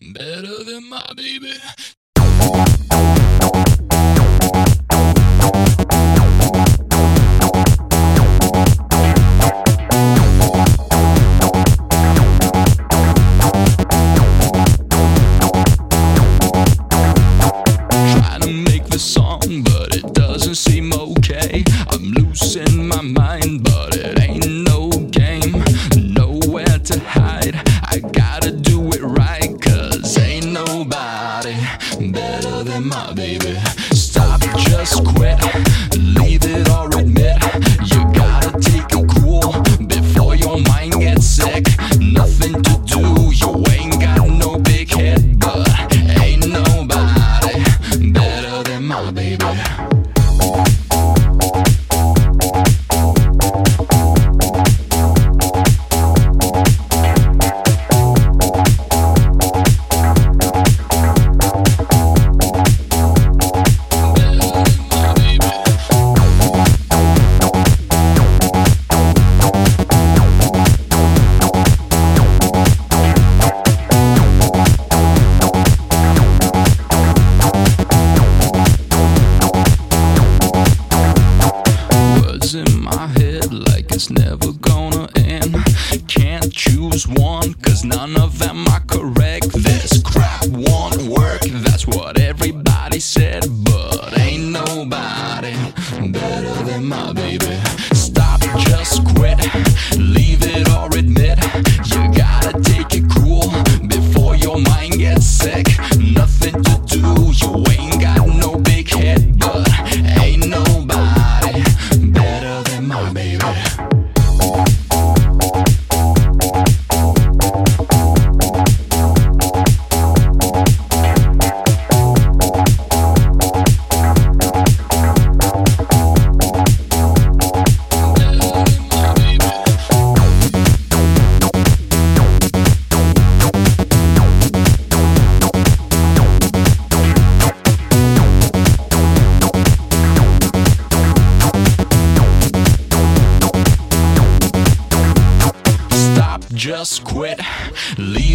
better than my baby. Trying to make the song, but it doesn't seem okay. I'm losing my mind, but it ain't no game. Nowhere to hide, I gotta do it right, 'cause ain't nobody better than my baby. Stop, just quit, leave it or admit. You gotta take it cool before your mind gets sick. Nothing to do, you ain't got no big head, but ain't nobody better than my baby. In my head like it's never gonna end. Can't choose one, 'cause none of them are correct. This crap won't work, that's what everybody said, but ain't nobody better than my baby. Stop, just quit, leave it or admit. You gotta take it cool before your mind gets sick. Nothing to do, you ain't got no big head, but ain't nobody better than my baby. Just quit, leave